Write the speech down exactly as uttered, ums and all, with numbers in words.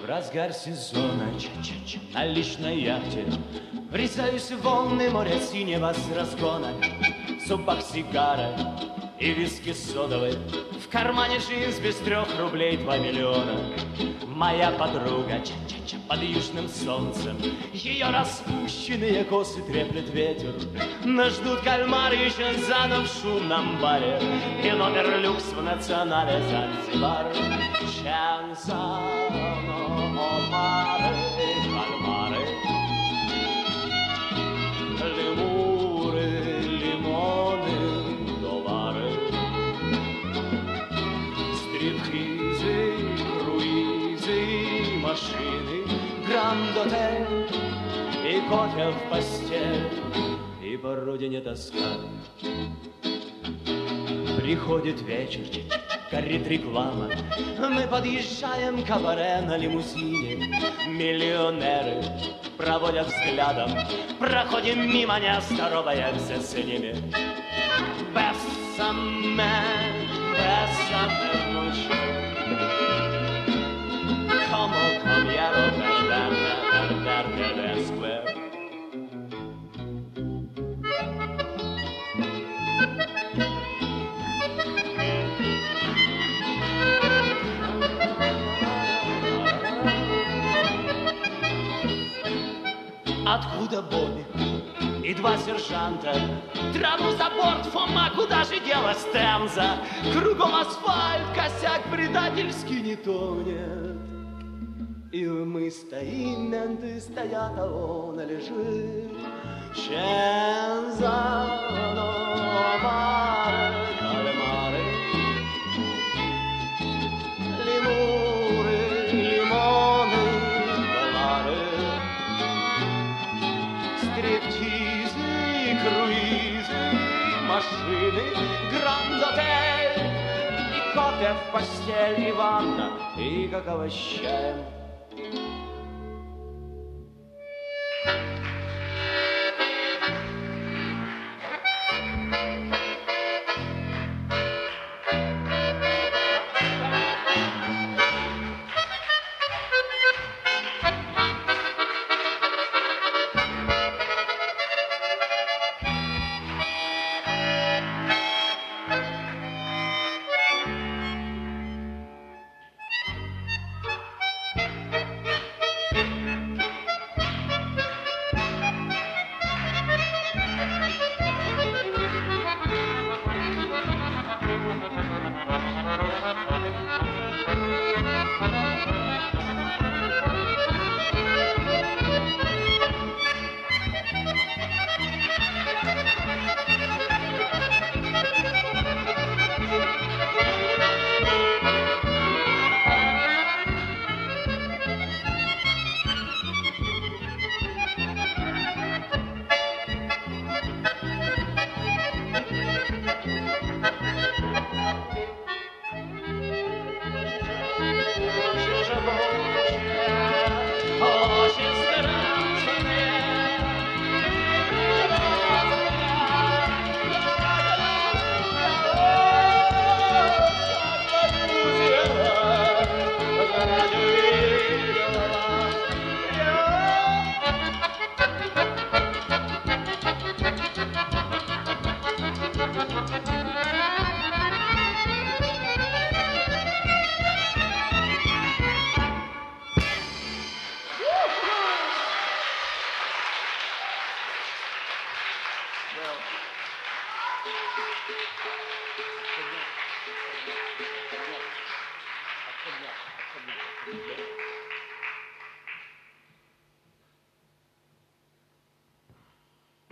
В разгар сезона ча-ча-ча на личной яхте врезаюсь в волны моря синего с разгона. В зубах сигара и виски содовой, в кармане джинс без трех рублей два миллиона. Моя подруга ча-ча-ча под южным солнцем, ее распущенные косы треплет ветер. Нас ждут кальмары и Чанзано в шумном баре и номер люкс в национале Занзибар. Чанзано, омары, кальмары, лемуры, лимоны, доллары, стриптизы, круизы, машины, гранд-отель и кофе в постель, и по родине тоска. Приходит вечер, горит реклама, мы подъезжаем к кабаре на лимузине. Миллионеры проводят взглядом, проходим мимо, не здороваемся с ними. Бессаме, бессаме ночью, como comieron perderte, perderte después. Откуда Бобби и два сержанта? Траву за борт, Фома, куда же делась Темза? Кругом асфальт, косяк предательский не тонет. И мы стоим, менты стоят, а он лежит. Чензано, омары, кальмары, лемуры, лимоны, доллары, стриптизы, круизы, машины, гранд-отель, и кофе в постель, и ванна, и какао с чаем. Поднял, поднял, поднял.